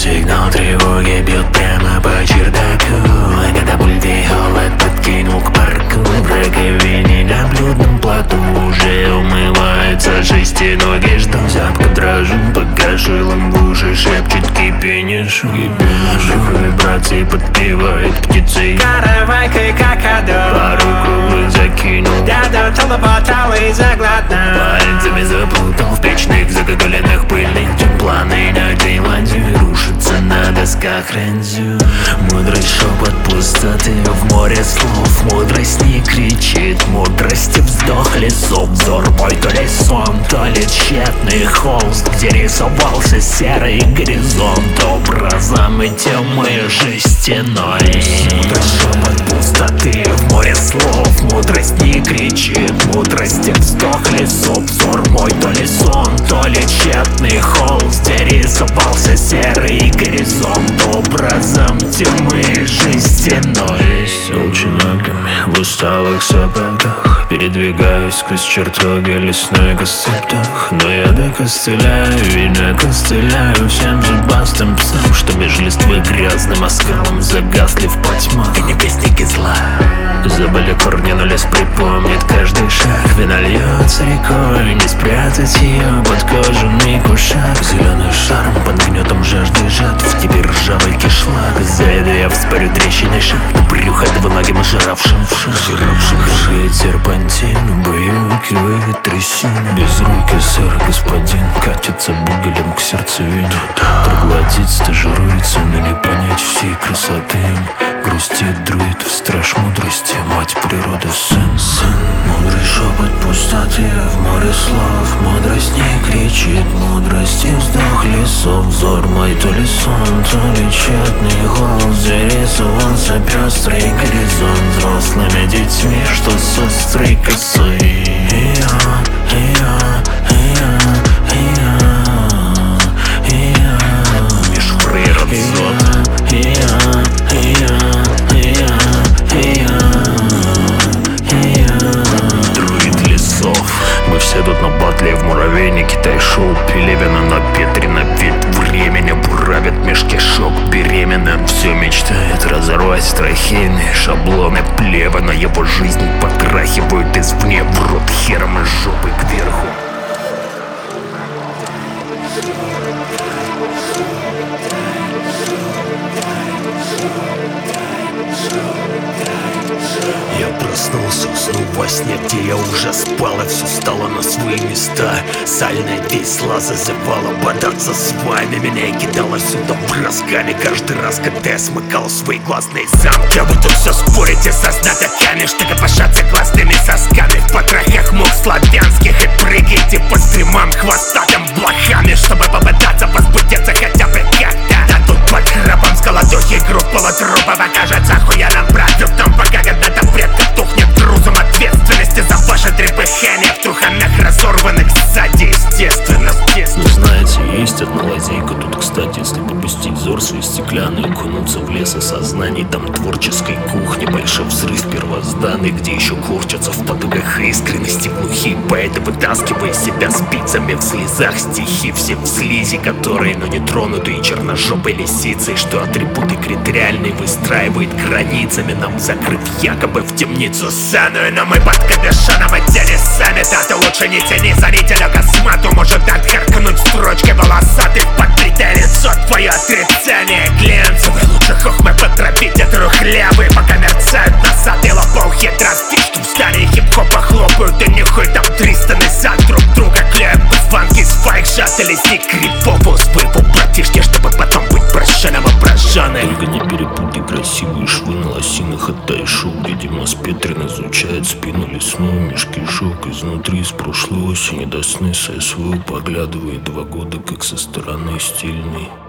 Сигнал тревоги бьет прямо по чердаку. Катапульты холод подкинул к парку. В раковине на блюдном плоту уже умывается шестиногий. Жду зябко дрожу, пока шилом в уши шепчет кипенишу. Вибрации подпевает птицей. Каравайкой какадо. Пару круглых закинул. Дядо толоботал и заглотнул. Пальцами запутал в печных загогулянных пыльных планы на Таиланде рушатся на досках рензю. Мудрый шепот пустоты в море слов. Мудрость не кричит, мудрости вздох лесов. Взор мой то ли сон, то ли тщетный холст, где рисовался серый горизонт образом и тьмы жестяной. Мудрый шепот пустоты в море слов. Мудрость не кричит, мудрости вздох лесов. Взор мой то ли сон, то ли тщетный холст, где рисовался серый горизонт образом тьмы жестяной. Селчиногами в усталых сапогах передвигаюсь сквозь чертоги лесной костылях. Но я докостыляю и накостыляю всем зубастым псам, что меж листвы грязным оскалом загасли в потьмах. И небесники зла забыли корни, но лес припомнит каждый шаг. Вина льется рекой, не спрятать ее под кожаный кушак. Зеленый шарм под гнетом жажды жатв, теперь ржавый кишлак. Зайду я вспорю трещиной шаг, брюхо двуногим жиравшим в шаг. Прыгает серпантин, убаюкивает трясину. Без руки сэр господин катится бугелем к сердцевине. Троглодит стажируется, но не понять всей красоты. Грустит друид в страж мудрости, мать природы сын. Мудрый шепот пустоты в море слов. Мудрость не кричит, мудрости вздох лесов. Взор мой то ли сон, то ли тщетный голос, где рисовался пестрый горизонт взрослыми детьми, что с острой косой. Меж природ зод. Друид лесов. Мы все тут на батле в муравейнике. Тай-шоу Пелевина на Петре на вид времени буравит меж кишок беременным. Все мечтает разорвать трахейные шаблоны плева. На его жизнь потрахивают извне в рот хером и жопой кверху. Я проснулся, уснул во сне, где я уже спал, и все стало на свои места. Сальная весла зазывала бодаться с вами. Меня и кидало сюда бросками каждый раз, когда я смыкал свои глазные замки. А вы тут все спорите со знатоками, что копошатся классными сосками в потрохах мух славянских и прыгаете по стримам хвостатым блохами, чтобы попытаться возбудиться хотя бы как-то. Да тут под храпом с голодухи группа полутрупова кажется охуенным продуктом, пока когда-то предка тухнет грузом ответственности за ваше трепыхание в труханах разорванных сзади, естественно. Ну знаете, есть одна лазейка тут, кстати, если попустить взор свой стеклянный, окунуться в лес осознаний, там творческой кухни, большой взрыв первозданный, где еще корчатся в потоках искренности глухие поэты, вытаскивая себя спицами в слезах стихи, все в слизи, которые, но не тронутые черножопой лисицей, что атрибуты критериальные выстраивает границами, нам закрыв якобы в темницу саную. Но мы под капюшоном одели сами, да ты лучше не тяни зрителя космату, может отхаркнуть строчкой волосатый в подбитое лицо твое отрицание глянцевый. Лучше хохмы потропить от трухлявые, пока мерцают носатые лопоухи транспишки в здании хип-хопа хлопают, и нихуй там 300 назад друг друга клеят фанки с файк-шат или сник крип-попу с боеву братишки, чтобы потом быть прощенным и прощенным. Только не перепутай красивые швы на лосинах от Тай-шоу, где Дима Петрин изучает спину лесную меж кишок изнутри с прошлой осени до сны ССВ поглядывает 2 года как со стороны стильный.